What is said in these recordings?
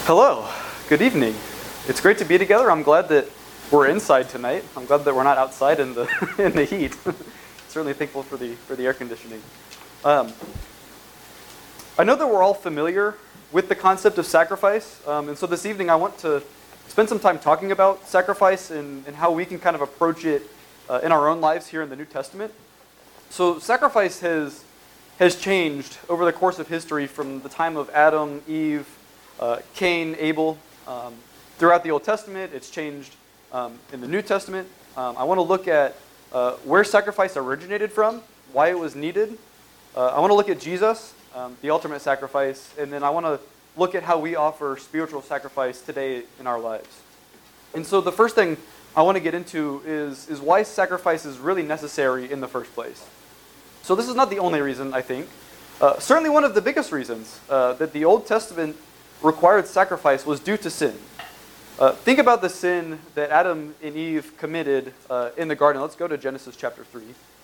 Hello, good evening. It's great to be together. I'm glad that we're inside tonight. I'm glad that we're not outside in the in the heat. Certainly thankful for the air conditioning. I know that we're all familiar with the concept of sacrifice, and so this evening I want to spend some time talking about sacrifice and how we can kind of approach it in our own lives here in the New Testament. So sacrifice has changed over the course of history from the time of Adam, Eve, Cain, Abel. Throughout the Old Testament, it's changed in the New Testament. I want to look at where sacrifice originated from, why it was needed. I want to look at Jesus, the ultimate sacrifice, and then I want to look at how we offer spiritual sacrifice today in our lives. And so the first thing I want to get into is why sacrifice is really necessary in the first place. So this is not the only reason, I think. Certainly one of the biggest reasons that the Old Testament required sacrifice was due to sin. Think about the sin that Adam and Eve committed in the garden. Let's go to Genesis chapter 3.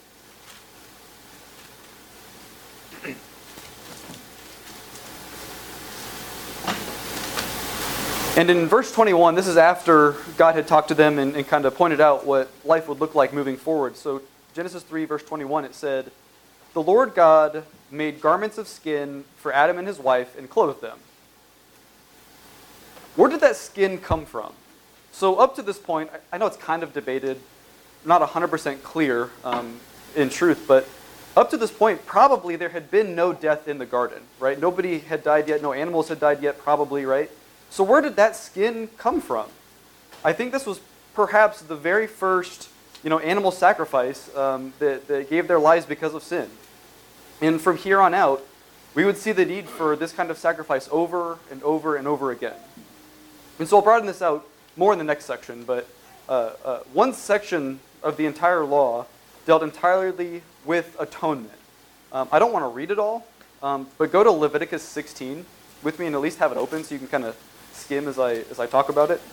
And in verse 21, this is after God had talked to them and kind of pointed out what life would look like moving forward. So Genesis 3, verse 21, it said, "The Lord God made garments of skin for Adam and his wife and clothed them." Where did that skin come from? So up to this point, I know it's kind of debated, not 100% clear in truth, but up to this point, probably there had been no death in the garden, right? Nobody had died yet, no animals had died yet, probably, right? So where did that skin come from? I think this was perhaps the very first, animal sacrifice that gave their lives because of sin. And from here on out, we would see the need for this kind of sacrifice over and over and over again. And so I'll broaden this out more in the next section, but one section of the entire law dealt entirely with atonement. I don't want to read it all, but go to Leviticus 16 with me and at least have it open so you can kind of skim as I talk about it.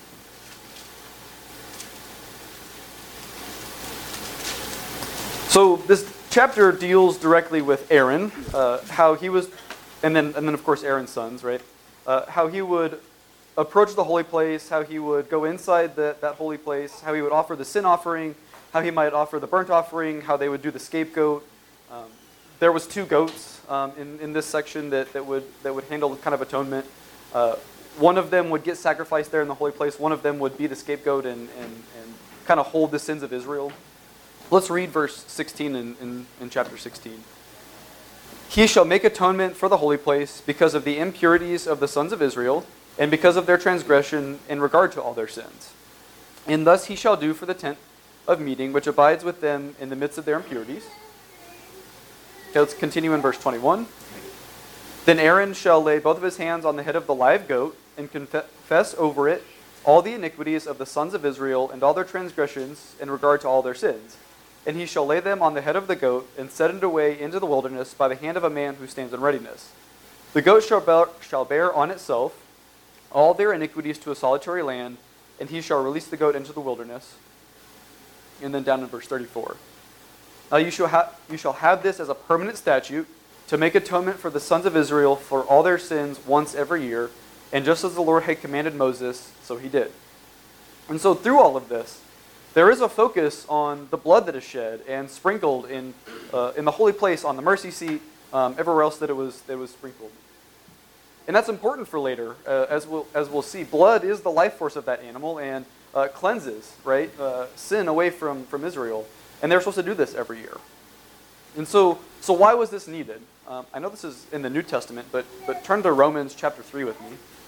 So this chapter deals directly with Aaron, how he was, and then of course Aaron's sons, right? How he would approach the holy place, how he would go inside that holy place, how he would offer the sin offering, how he might offer the burnt offering, how they would do the scapegoat. There was 2 goats in this section that would handle kind of atonement. One of them would get sacrificed there in the holy place. One of them would be the scapegoat and kind of hold the sins of Israel. Let's read verse 16 in chapter 16. "He shall make atonement for the holy place because of the impurities of the sons of Israel, and because of their transgression in regard to all their sins. And thus he shall do for the tent of meeting, which abides with them in the midst of their impurities." Okay, let's continue in verse 21. "Then Aaron shall lay both of his hands on the head of the live goat, and confess over it all the iniquities of the sons of Israel, and all their transgressions in regard to all their sins. And he shall lay them on the head of the goat, and set it away into the wilderness by the hand of a man who stands in readiness. The goat shall bear on itself all their iniquities to a solitary land, and he shall release the goat into the wilderness." And then down in verse 34. "Now you shall have this as a permanent statute, to make atonement for the sons of Israel for all their sins once every year, and just as the Lord had commanded Moses, so he did." And so through all of this, there is a focus on the blood that is shed and sprinkled in the holy place, on the mercy seat, everywhere else that it was sprinkled. And that's important for later, as we'll see. Blood is the life force of that animal and cleanses, right, sin away from Israel. And they're supposed to do this every year. And so why was this needed? I know this is in the New Testament, but turn to Romans chapter 3 with me.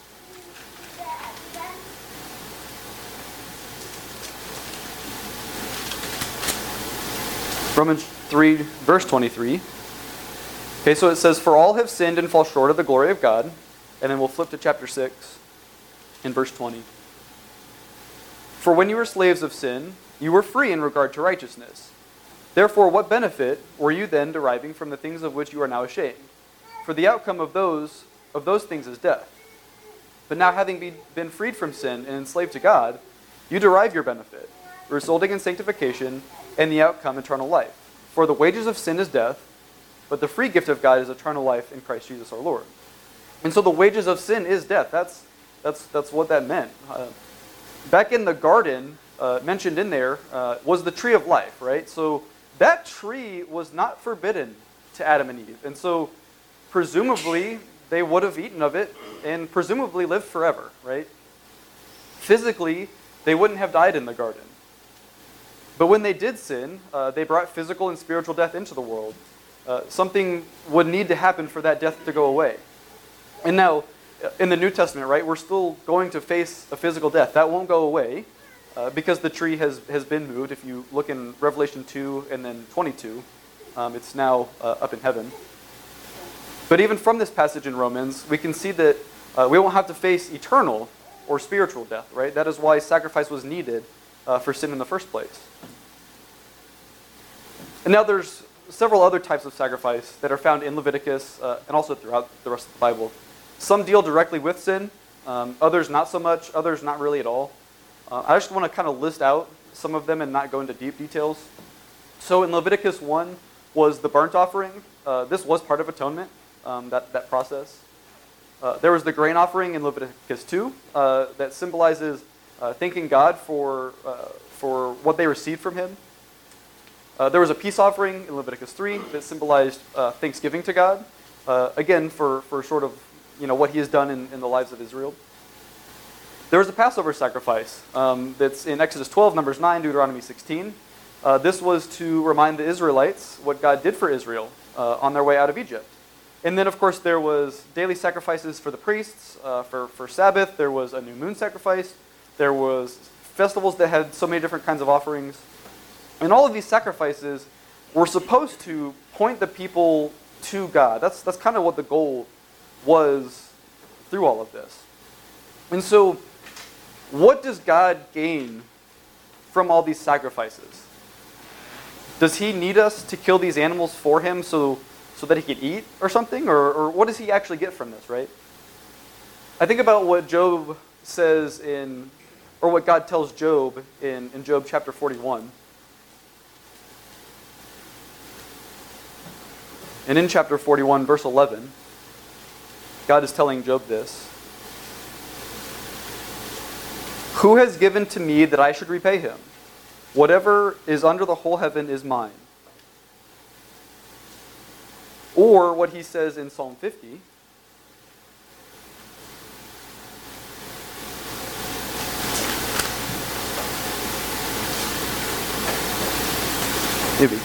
Romans 3, verse 23. Okay, so it says, "For all have sinned and fall short of the glory of God." And then we'll flip to chapter 6 in verse 20. "For when you were slaves of sin, you were free in regard to righteousness. Therefore, what benefit were you then deriving from the things of which you are now ashamed? For the outcome of those things is death. But now having been freed from sin and enslaved to God, you derive your benefit, resulting in sanctification and the outcome eternal life. For the wages of sin is death, but the free gift of God is eternal life in Christ Jesus our Lord." And so the wages of sin is death. That's That's what that meant. Back in the garden, mentioned in there, was the tree of life, right? So that tree was not forbidden to Adam and Eve. And so presumably they would have eaten of it and presumably lived forever, right? Physically, they wouldn't have died in the garden. But when they did sin, they brought physical and spiritual death into the world. Something would need to happen for that death to go away. And now, in the New Testament, right, we're still going to face a physical death. That won't go away because the tree has been moved. If you look in Revelation 2 and then 22, it's now up in heaven. But even from this passage in Romans, we can see that we won't have to face eternal or spiritual death, right? That is why sacrifice was needed for sin in the first place. And now there's several other types of sacrifice that are found in Leviticus and also throughout the rest of the Bible. Some deal directly with sin, others not so much, others not really at all. I just want to kind of list out some of them and not go into deep details. So in Leviticus 1 was the burnt offering. This was part of atonement, that process. There was the grain offering in Leviticus 2 that symbolizes thanking God for what they received from him. There was a peace offering in Leviticus 3 that symbolized thanksgiving to God, again, for sort of what he has done in the lives of Israel. There was a Passover sacrifice that's in Exodus 12, Numbers 9, Deuteronomy 16. This was to remind the Israelites what God did for Israel on their way out of Egypt. And then, of course, there was daily sacrifices for the priests, for Sabbath. There was a new moon sacrifice. There was festivals that had so many different kinds of offerings. And all of these sacrifices were supposed to point the people to God. That's kind of what the goal was through all of this. And so, what does God gain from all these sacrifices? Does he need us to kill these animals for him so that he could eat or something? Or what does he actually get from this, right? I think about what Job says or what God tells Job in Job chapter 41. And in chapter 41, verse 11, God is telling Job this. Who has given to me that I should repay him? Whatever is under the whole heaven is mine. Or what he says in Psalm 50. Maybe.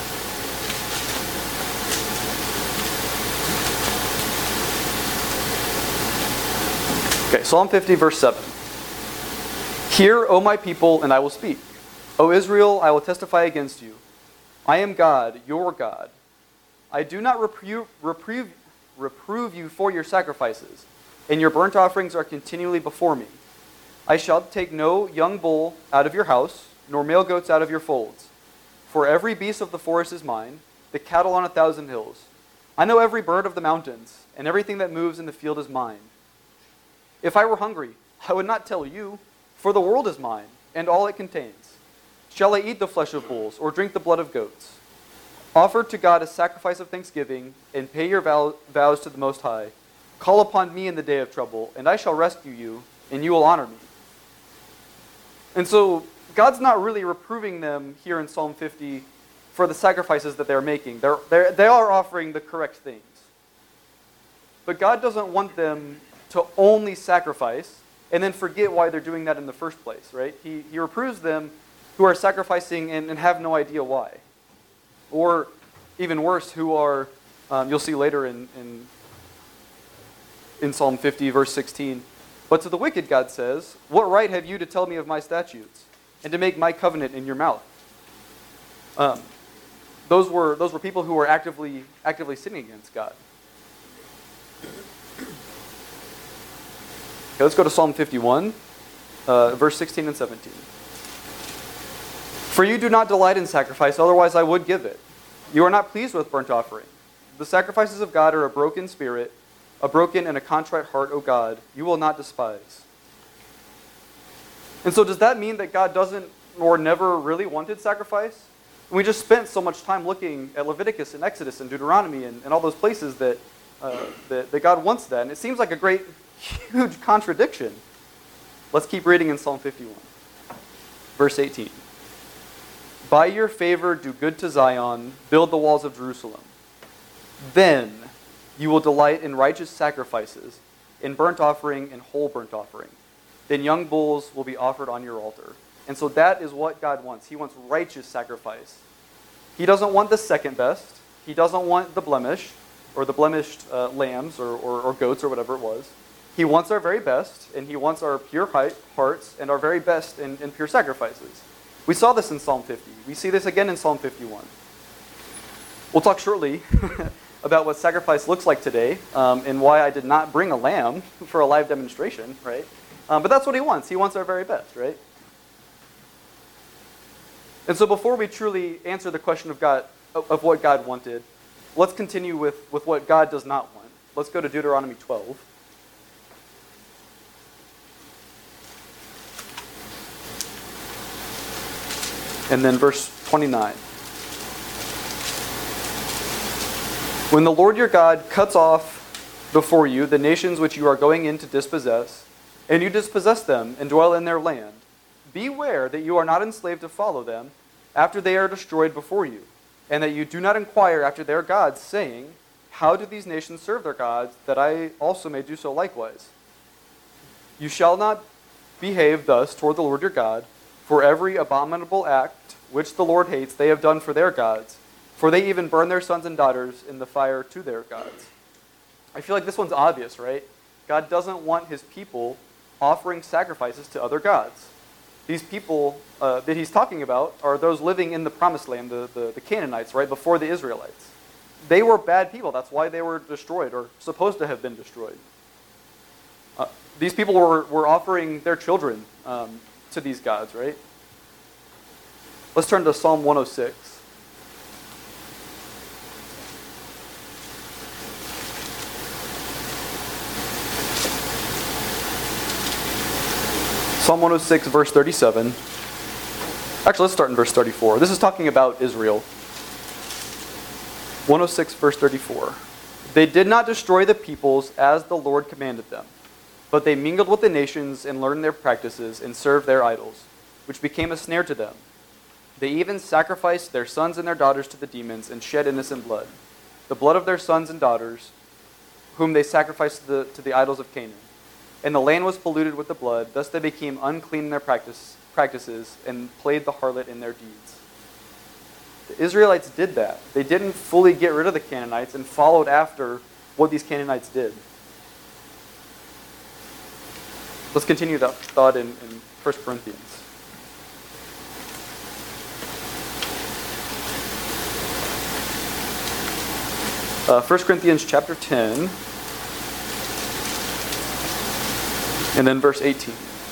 Okay, Psalm 50, verse 7. Hear, O my people, and I will speak. O Israel, I will testify against you. I am God, your God. I do not reprove you for your sacrifices, and your burnt offerings are continually before me. I shall take no young bull out of your house, nor male goats out of your folds. For every beast of the forest is mine, the cattle on 1,000 hills. I know every bird of the mountains, and everything that moves in the field is mine. If I were hungry, I would not tell you, for the world is mine, and all it contains. Shall I eat the flesh of bulls, or drink the blood of goats? Offer to God a sacrifice of thanksgiving, and pay your vows to the Most High. Call upon me in the day of trouble, and I shall rescue you, and you will honor me. And so, God's not really reproving them here in Psalm 50 for the sacrifices that they're making. They are offering the correct things. But God doesn't want them to only sacrifice and then forget why they're doing that in the first place, right? He reproves them who are sacrificing and have no idea why. Or even worse, who are, you'll see later in Psalm 50, verse 16, but to the wicked, God says, what right have you to tell me of my statutes and to make my covenant in your mouth? Those were people who were actively sinning against God. Okay, let's go to Psalm 51, verse 16 and 17. For you do not delight in sacrifice, otherwise I would give it. You are not pleased with burnt offering. The sacrifices of God are a broken spirit, a broken and a contrite heart, O God, you will not despise. And so does that mean that God doesn't or never really wanted sacrifice? We just spent so much time looking at Leviticus and Exodus and Deuteronomy and all those places that God wants that. And it seems like a great huge contradiction. Let's keep reading in Psalm 51. Verse 18. By your favor do good to Zion, build the walls of Jerusalem. Then you will delight in righteous sacrifices, in burnt offering and whole burnt offering. Then young bulls will be offered on your altar. And so that is what God wants. He wants righteous sacrifice. He doesn't want the second best. He doesn't want the blemish, or the blemished lambs or goats or whatever it was. He wants our very best, and he wants our pure hearts and our very best in pure sacrifices. We saw this in Psalm 50. We see this again in Psalm 51. We'll talk shortly about what sacrifice looks like today, and why I did not bring a lamb for a live demonstration, right? But that's what he wants. He wants our very best, right? And so before we truly answer the question of what God wanted, let's continue with what God does not want. Let's go to Deuteronomy 12. And then verse 29. When the Lord your God cuts off before you the nations which you are going in to dispossess, and you dispossess them and dwell in their land, beware that you are not enslaved to follow them after they are destroyed before you, and that you do not inquire after their gods, saying, how do these nations serve their gods, that I also may do so likewise? You shall not behave thus toward the Lord your God, for every abominable act which the Lord hates they have done for their gods, for they even burn their sons and daughters in the fire to their gods. I feel like this one's obvious, right? God doesn't want his people offering sacrifices to other gods. These people that he's talking about are those living in the promised land, the Canaanites, right, before the Israelites. They were bad people. That's why they were destroyed, or supposed to have been destroyed. These people were offering their children to these gods, right? Let's turn to Psalm 106. Psalm 106, verse 37. Actually, let's start in verse 34. This is talking about Israel. 106, verse 34. They did not destroy the peoples as the Lord commanded them, but they mingled with the nations and learned their practices and served their idols, which became a snare to them. They even sacrificed their sons and their daughters to the demons and shed innocent blood, the blood of their sons and daughters, whom they sacrificed to the idols of Canaan. And the land was polluted with the blood, thus they became unclean in their practices and played the harlot in their deeds. The Israelites did that. They didn't fully get rid of the Canaanites and followed after what these Canaanites did. Let's continue that thought in 1 Corinthians. First Corinthians chapter 10, and then verse 18.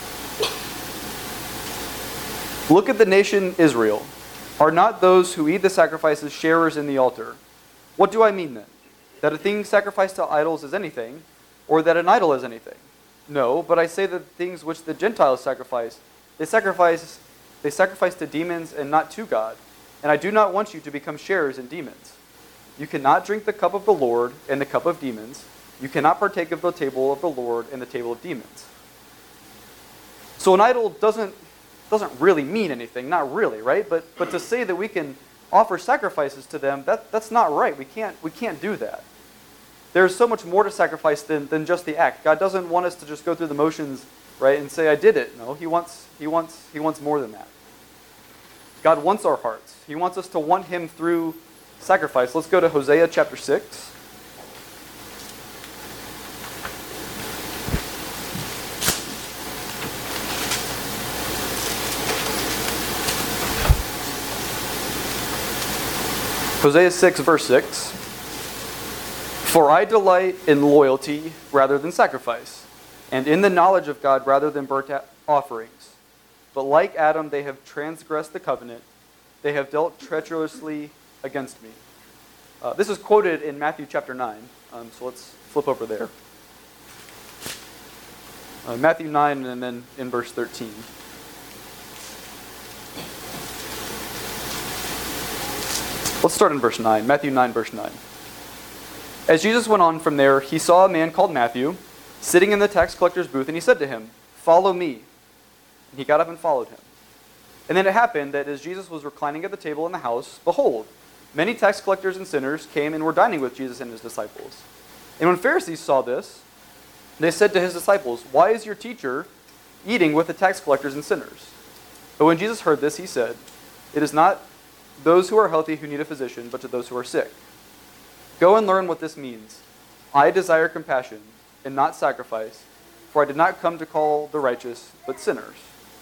Look at the nation Israel. Are not those who eat the sacrifices sharers in the altar? What do I mean then? That a thing sacrificed to idols is anything, or that an idol is anything? No, but I say that the things which the Gentiles sacrifice, they sacrifice to demons and not to God. And I do not want you to become sharers in demons. You cannot drink the cup of the Lord and the cup of demons. You cannot partake of the table of the Lord and the table of demons. So an idol doesn't really mean anything, not really, right? But to say that we can offer sacrifices to them, that's not right. We can't do that. There's so much more to sacrifice than just the act. God doesn't want us to just go through the motions, right, and say I did it. No, He wants more than that. God wants our hearts. He wants us to want Him through sacrifice. Let's go to Hosea chapter 6. Hosea 6, verse 6. For I delight in loyalty rather than sacrifice, and in the knowledge of God rather than burnt offerings. But like Adam, they have transgressed the covenant. They have dealt treacherously against me. This is quoted in Matthew chapter 9. So let's flip over there. Matthew 9 and then in verse 13. Let's start in verse 9. Matthew 9, verse 9. As Jesus went on from there, he saw a man called Matthew sitting in the tax collector's booth, and he said to him, "Follow me." And he got up and followed him. And then it happened that as Jesus was reclining at the table in the house, behold, many tax collectors and sinners came and were dining with Jesus and his disciples. And when Pharisees saw this, they said to his disciples, "Why is your teacher eating with the tax collectors and sinners?" But when Jesus heard this, he said, "It is not those who are healthy who need a physician, but to those who are sick. Go and learn what this means. I desire compassion and not sacrifice, for I did not come to call the righteous, but sinners."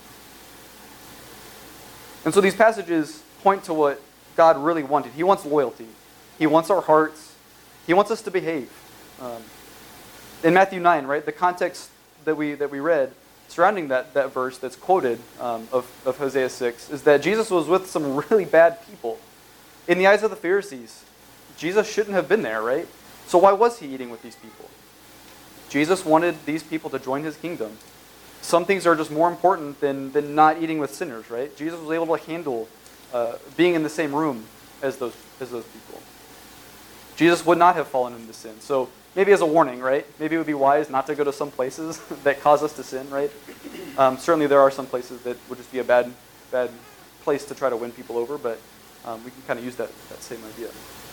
And so these passages point to what God really wanted. He wants loyalty. He wants our hearts. He wants us to behave. In Matthew 9, right, the context that we read surrounding that verse that's quoted of Hosea 6 is that Jesus was with some really bad people. In the eyes of the Pharisees, Jesus shouldn't have been there, right? So why was he eating with these people? Jesus wanted these people to join his kingdom. Some things are just more important than not eating with sinners, right? Jesus was able to handle being in the same room as those people. Jesus would not have fallen into sin. So maybe as a warning, right? Maybe it would be wise not to go to some places that cause us to sin, right? Certainly there are some places that would just be a bad place to try to win people over, but we can kind of use that same idea.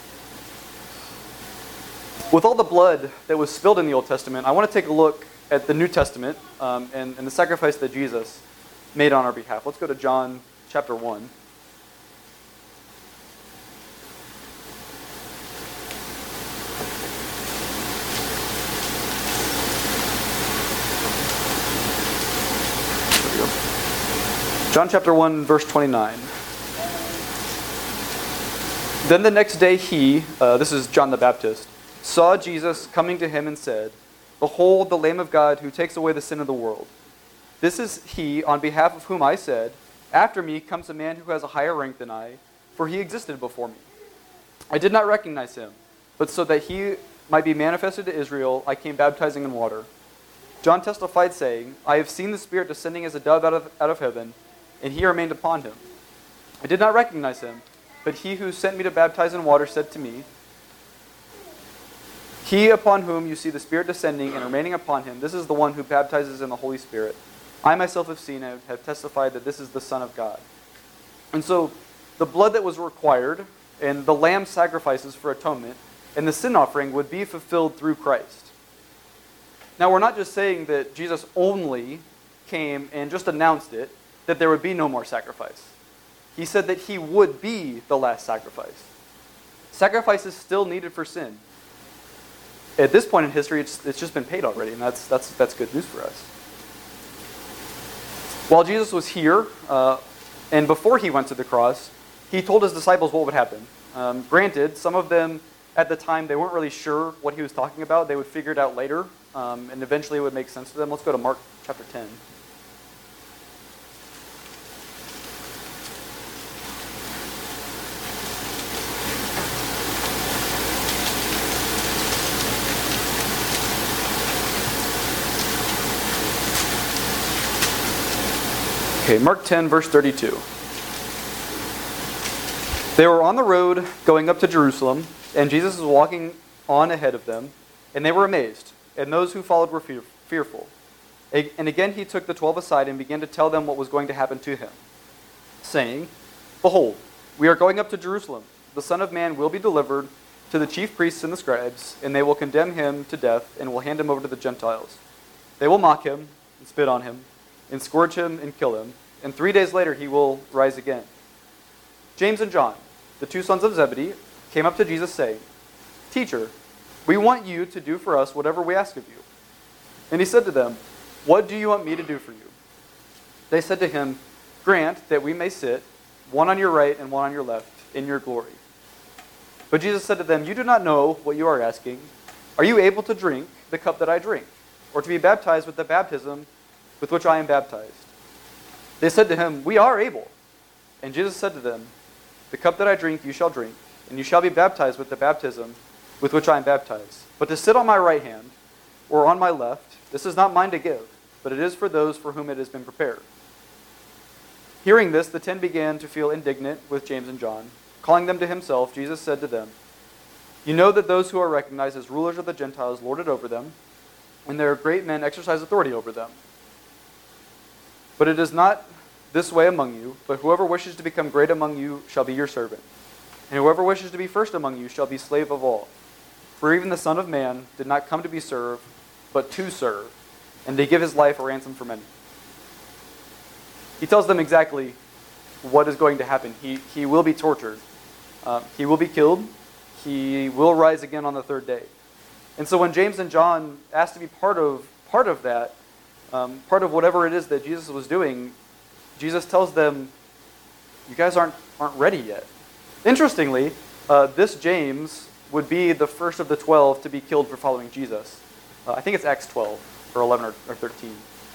With all the blood that was spilled in the Old Testament, I want to take a look at the New Testament and the sacrifice that Jesus made on our behalf. Let's go to John chapter 1. John chapter 1, verse 29. Then the next day he, this is John the Baptist, saw Jesus coming to him and said, "Behold the Lamb of God who takes away the sin of the world. This is he on behalf of whom I said, after me comes a man who has a higher rank than I, for he existed before me. I did not recognize him, but so that he might be manifested to Israel, I came baptizing in water." John testified, saying, "I have seen the Spirit descending as a dove out of heaven, and he remained upon him. I did not recognize him, but he who sent me to baptize in water said to me, 'He upon whom you see the Spirit descending and remaining upon him, this is the one who baptizes in the Holy Spirit. I myself have seen and have testified that this is the Son of God.'" And so the blood that was required and the lamb sacrifices for atonement and the sin offering would be fulfilled through Christ. Now we're not just saying that Jesus only came and just announced it, that there would be no more sacrifice. He said that he would be the last sacrifice. Sacrifice is still needed for sin. At this point in history, it's just been paid already, and that's good news for us. While Jesus was here, and before he went to the cross, he told his disciples what would happen. Granted, some of them at the time, they weren't really sure what he was talking about. They would figure it out later, and eventually it would make sense to them. Let's go to Mark chapter 10. Okay, Mark 10, verse 32. They were on the road going up to Jerusalem, and Jesus was walking on ahead of them, and they were amazed, and those who followed were fearful. And again he took the 12 aside and began to tell them what was going to happen to him, saying, "Behold, we are going up to Jerusalem. The Son of Man will be delivered to the chief priests and the scribes, and they will condemn him to death and will hand him over to the Gentiles. They will mock him and spit on him and scourge him and kill him, and 3 days later he will rise again." James and John, the two sons of Zebedee, came up to Jesus saying, "Teacher, we want you to do for us whatever we ask of you." And he said to them, "What do you want me to do for you?" They said to him, "Grant that we may sit, one on your right and one on your left, in your glory." But Jesus said to them, "You do not know what you are asking. Are you able to drink the cup that I drink, or to be baptized with the baptism with which I am baptized?" They said to him, "We are able." And Jesus said to them, "The cup that I drink you shall drink, and you shall be baptized with the baptism with which I am baptized. But to sit on my right hand or on my left, this is not mine to give, but it is for those for whom it has been prepared." Hearing this, the 10 began to feel indignant with James and John. Calling them to himself, Jesus said to them, "You know that those who are recognized as rulers of the Gentiles lord it over them, and their great men exercise authority over them. But it is not this way among you, but whoever wishes to become great among you shall be your servant. And whoever wishes to be first among you shall be slave of all. For even the Son of Man did not come to be served, but to serve, and to give his life a ransom for many. He tells them exactly what is going to happen. He will be tortured. He will be killed. He will rise again on the third day. And so when James and John asked to be part of that, part of whatever it is that Jesus was doing, Jesus tells them, you guys aren't ready yet. Interestingly, this James would be the first of the 12 to be killed for following Jesus. I think it's Acts 12, or 11 or 13.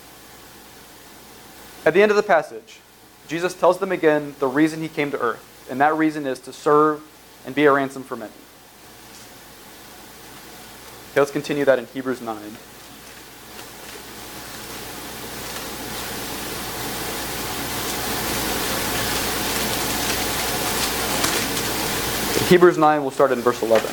At the end of the passage, Jesus tells them again the reason he came to earth, and that reason is to serve and be a ransom for many. Okay, let's continue that in Hebrews 9. Hebrews 9, we'll start in verse 11.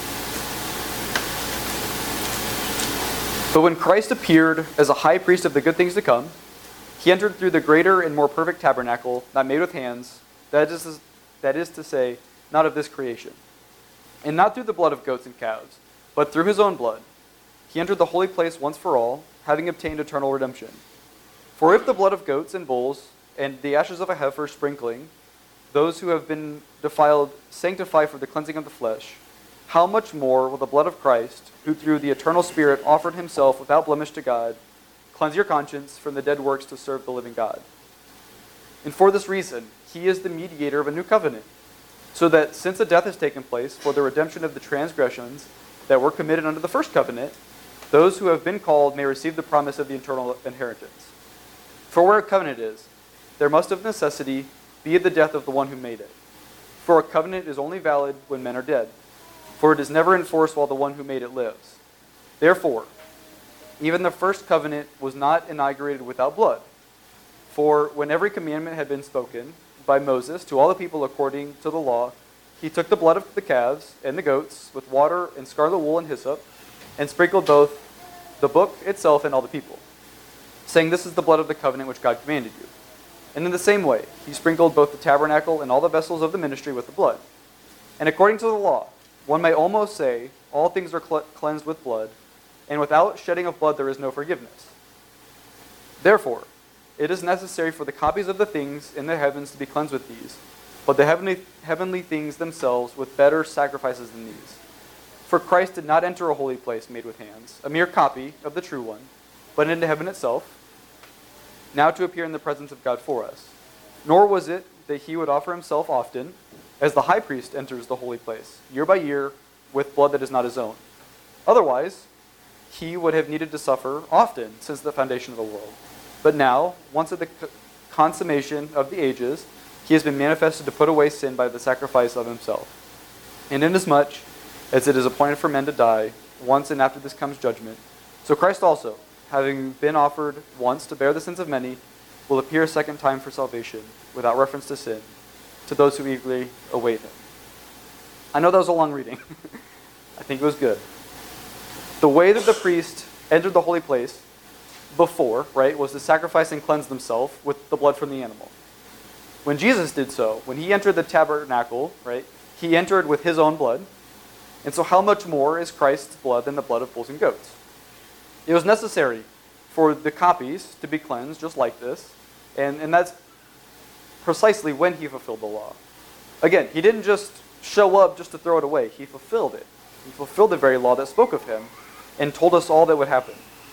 But when Christ appeared as a high priest of the good things to come, he entered through the greater and more perfect tabernacle, not made with hands, that is to say, not of this creation. And not through the blood of goats and calves, but through his own blood. He entered the holy place once for all, having obtained eternal redemption. For if the blood of goats and bulls, and the ashes of a heifer sprinkling, those who have been defiled sanctify for the cleansing of the flesh, how much more will the blood of Christ, who through the eternal Spirit offered himself without blemish to God, cleanse your conscience from the dead works to serve the living God? And for this reason, he is the mediator of a new covenant, so that since a death has taken place for the redemption of the transgressions that were committed under the first covenant, those who have been called may receive the promise of the eternal inheritance. For where a covenant is, there must of necessity be the death of the one who made it. For a covenant is only valid when men are dead, for it is never enforced while the one who made it lives. Therefore, even the first covenant was not inaugurated without blood. For when every commandment had been spoken by Moses to all the people according to the law, he took the blood of the calves and the goats with water and scarlet wool and hyssop, and sprinkled both the book itself and all the people, saying, "This is the blood of the covenant which God commanded you." And in the same way, he sprinkled both the tabernacle and all the vessels of the ministry with the blood. And according to the law, one may almost say, all things are cleansed with blood, and without shedding of blood there is no forgiveness. Therefore, it is necessary for the copies of the things in the heavens to be cleansed with these, but the heavenly things themselves with better sacrifices than these. For Christ did not enter a holy place made with hands, a mere copy of the true one, but into heaven itself, now to appear in the presence of God for us. Nor was it that he would offer himself often, as the high priest enters the holy place, year by year, with blood that is not his own. Otherwise, he would have needed to suffer often since the foundation of the world. But now, once at the consummation of the ages, he has been manifested to put away sin by the sacrifice of himself. And inasmuch as it is appointed for men to die, once and after this comes judgment, so Christ also, having been offered once to bear the sins of many, will appear a second time for salvation, without reference to sin, to those who eagerly await him. I know that was a long reading. I think it was good. The way that the priest entered the holy place before, right, was to sacrifice and cleanse themselves with the blood from the animal. When Jesus did so, when he entered the tabernacle, right, he entered with his own blood. And so how much more is Christ's blood than the blood of bulls and goats? It was necessary for the copies to be cleansed just like this, and that's precisely when he fulfilled the law. Again, he didn't just show up just to throw it away. He fulfilled it. He fulfilled the very law that spoke of him and told us all that would happen.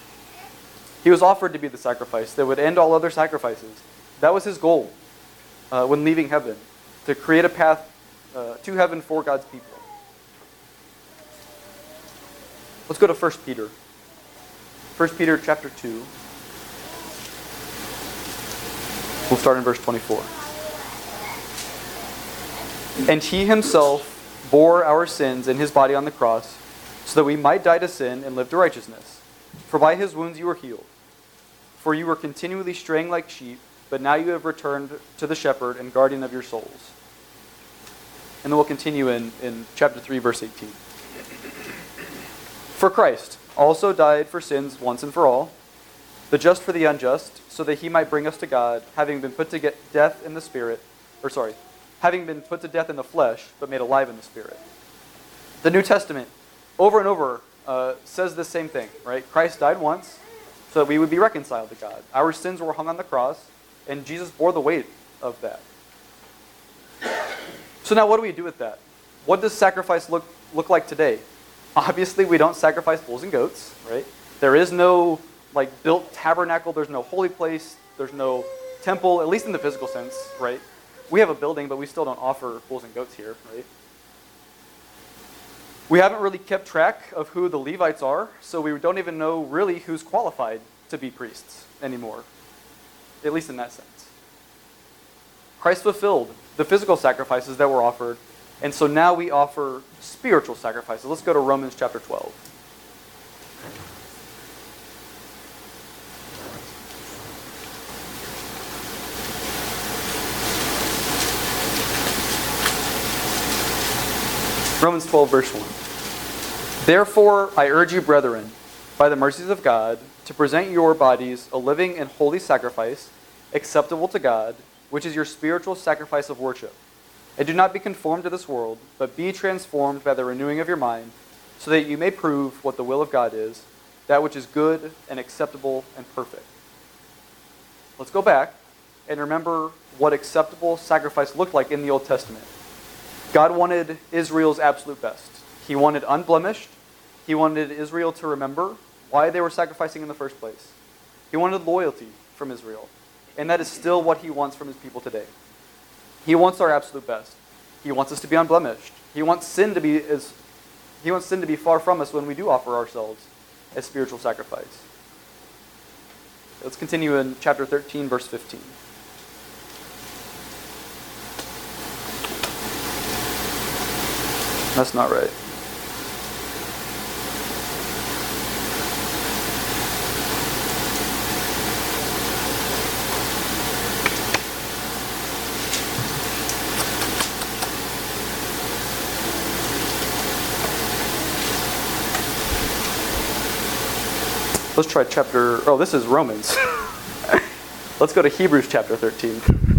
He was offered to be the sacrifice that would end all other sacrifices. That was his goal when leaving heaven, to create a path to heaven for God's people. Let's go to 1 Peter. 1 Peter chapter 2. We'll start in verse 24. And he himself bore our sins in his body on the cross, so that we might die to sin and live to righteousness. For by his wounds you were healed. For you were continually straying like sheep, but now you have returned to the shepherd and guardian of your souls. And then we'll continue in chapter 3, verse 18. For Christ, also died for sins once and for all, the just for the unjust, so that he might bring us to God, having been put to death in the spirit, having been put to death in the flesh, but made alive in the spirit. The New Testament, over and over, says the same thing, right? Christ died once, so that we would be reconciled to God. Our sins were hung on the cross, and Jesus bore the weight of that. So now what do we do with that? What does sacrifice look like today? Obviously, we don't sacrifice bulls and goats, right? There is no built tabernacle. There's no holy place. There's no temple, at least in the physical sense, right? We have a building, but we still don't offer bulls and goats here, right? We haven't really kept track of who the Levites are, so we don't even know really who's qualified to be priests anymore, at least in that sense. Christ fulfilled the physical sacrifices that were offered, and so now we offer spiritual sacrifices. Let's go to Romans chapter 12. Romans 12, verse 1. Therefore, I urge you, brethren, by the mercies of God, to present your bodies a living and holy sacrifice, acceptable to God, which is your spiritual sacrifice of worship. And do not be conformed to this world, but be transformed by the renewing of your mind, so that you may prove what the will of God is, that which is good and acceptable and perfect. Let's go back and remember what acceptable sacrifice looked like in the Old Testament. God wanted Israel's absolute best. He wanted unblemished. He wanted Israel to remember why they were sacrificing in the first place. He wanted loyalty from Israel. And that is still what he wants from his people today. He wants our absolute best. He wants us to be unblemished. He wants sin to be far from us when we do offer ourselves as spiritual sacrifice. Let's continue in chapter 13, verse 15. That's not right. Let's try this is Romans. Let's go to Hebrews chapter 13.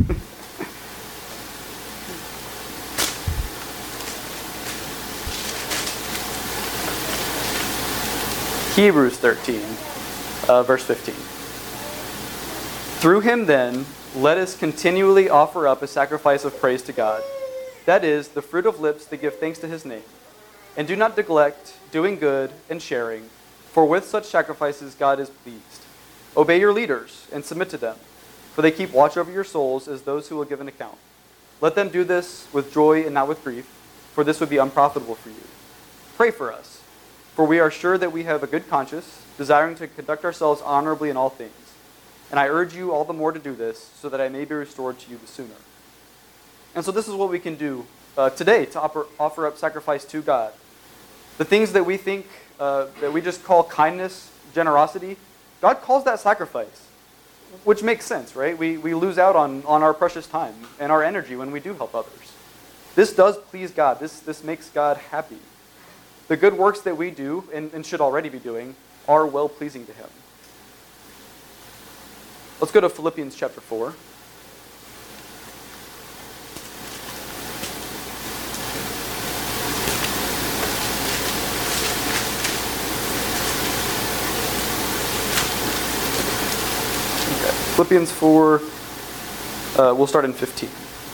Hebrews 13, verse 15. Through him then, let us continually offer up a sacrifice of praise to God. That is, the fruit of lips that give thanks to his name. And do not neglect doing good and sharing, for with such sacrifices God is pleased. Obey your leaders and submit to them, for they keep watch over your souls as those who will give an account. Let them do this with joy and not with grief, for this would be unprofitable for you. Pray for us, for we are sure that we have a good conscience, desiring to conduct ourselves honorably in all things. And I urge you all the more to do this, so that I may be restored to you the sooner. And so this is what we can do today to offer up sacrifice to God. The things that we think, that we just call kindness, generosity, God calls that sacrifice, which makes sense, right? We lose out on our precious time and our energy when we do help others. This does please God. This makes God happy. The good works that we do, and should already be doing, are well-pleasing to him. Let's go to Philippians chapter 4. Philippians 4, we'll start in 15.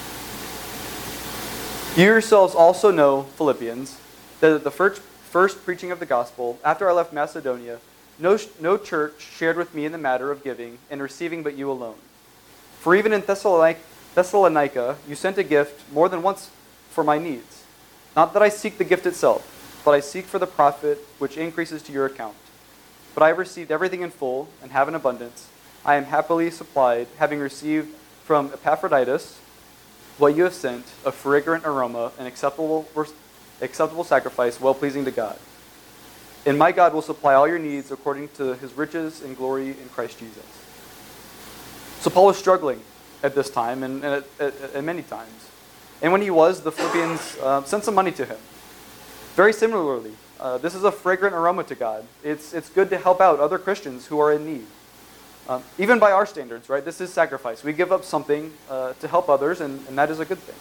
You yourselves also know, Philippians, that at the first preaching of the gospel, after I left Macedonia, no church shared with me in the matter of giving and receiving but you alone. For even in Thessalonica, you sent a gift more than once for my needs. Not that I seek the gift itself, but I seek for the profit which increases to your account. But I have received everything in full and have an abundance. I am happily supplied, having received from Epaphroditus what you have sent, a fragrant aroma, an acceptable sacrifice, well-pleasing to God. And my God will supply all your needs according to his riches and glory in Christ Jesus. So Paul was struggling at this time and at many times. And when he was, the Philippians sent some money to him. Very similarly, This is a fragrant aroma to God. It's good to help out other Christians who are in need. Even by our standards, right? This is sacrifice. We give up something to help others, and that is a good thing.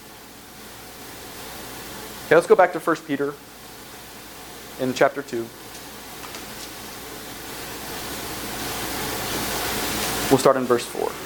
Okay, let's go back to 1 Peter in chapter 2. We'll start in verse 4.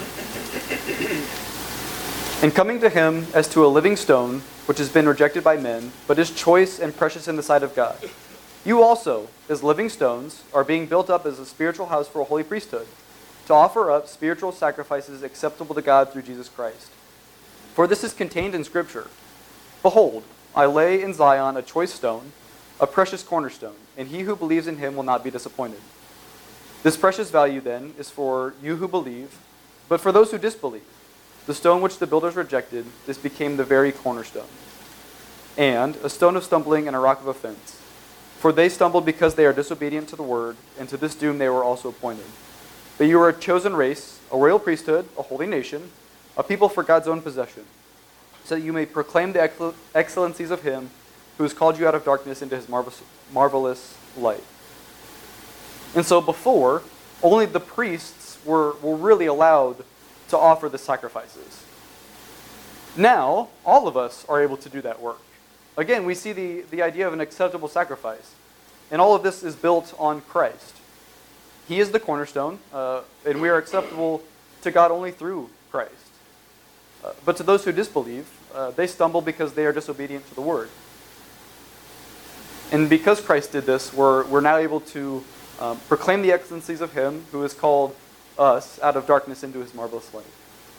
And coming to him as to a living stone, which has been rejected by men, but is choice and precious in the sight of God. You also, as living stones, are being built up as a spiritual house for a holy priesthood, to offer up spiritual sacrifices acceptable to God through Jesus Christ. For this is contained in Scripture. Behold, I lay in Zion a choice stone, a precious cornerstone, and he who believes in him will not be disappointed. This precious value, then, is for you who believe, but for those who disbelieve, the stone which the builders rejected, this became the very cornerstone, and a stone of stumbling and a rock of offense. For they stumbled because they are disobedient to the word, and to this doom they were also appointed. But you are a chosen race, a royal priesthood, a holy nation, a people for God's own possession, so that you may proclaim the excellencies of him who has called you out of darkness into his marvelous light. And so before, only the priests were really allowed to offer the sacrifices. Now, all of us are able to do that work. Again, we see the idea of an acceptable sacrifice. And all of this is built on Christ. He is the cornerstone, and we are acceptable to God only through Christ. But to those who disbelieve, they stumble because they are disobedient to the word. And because Christ did this, we're now able to proclaim the excellencies of him who has called us out of darkness into his marvelous light.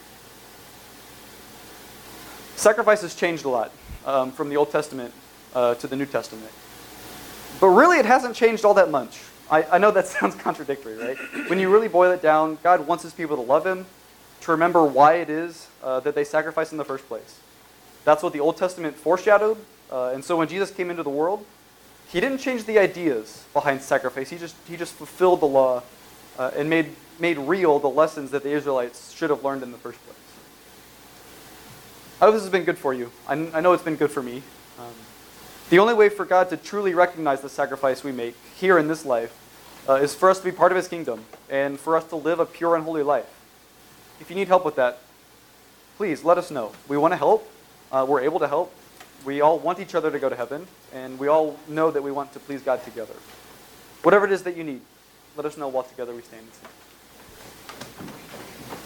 Sacrifices changed a lot from the Old Testament to the New Testament. But really it hasn't changed all that much. I know that sounds contradictory, right? When you really boil it down, God wants his people to love him, to remember why it is that they sacrificed in the first place. That's what the Old Testament foreshadowed. And so when Jesus came into the world, he didn't change the ideas behind sacrifice. He just fulfilled the law and made real the lessons that the Israelites should have learned in the first place. I hope this has been good for you. I know it's been good for me. The only way for God to truly recognize the sacrifice we make here in this life is for us to be part of his kingdom and for us to live a pure and holy life. If you need help with that, please let us know. We want to help. We're able to help. We all want each other to go to heaven, and we all know that we want to please God together. Whatever it is that you need, let us know while together we stand and sing.